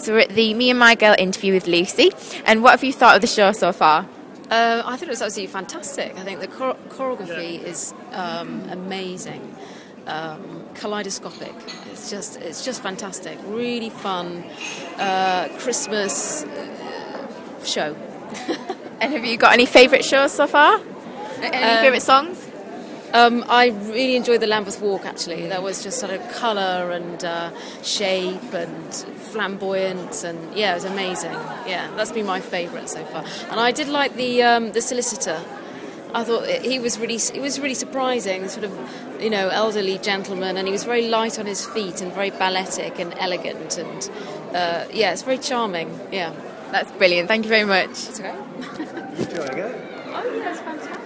So we're at the Me and My Girl interview with Lucy. And what have you thought of the show so far? I thought it was absolutely fantastic. I think the choreography is amazing, kaleidoscopic. It's just fantastic. Really fun Christmas show. And have you got any favourite shows so far? Any favourite songs? I really enjoyed the Lambeth Walk, actually. That was just sort of colour and shape and flamboyant, and yeah, it was amazing. Yeah, that's been my favourite so far. And I did like the solicitor. I thought it was really surprising, the sort of, elderly gentleman, and he was very light on his feet and very balletic and elegant, and it's very charming. Yeah, that's brilliant. Thank you very much. That's okay. Enjoy, go.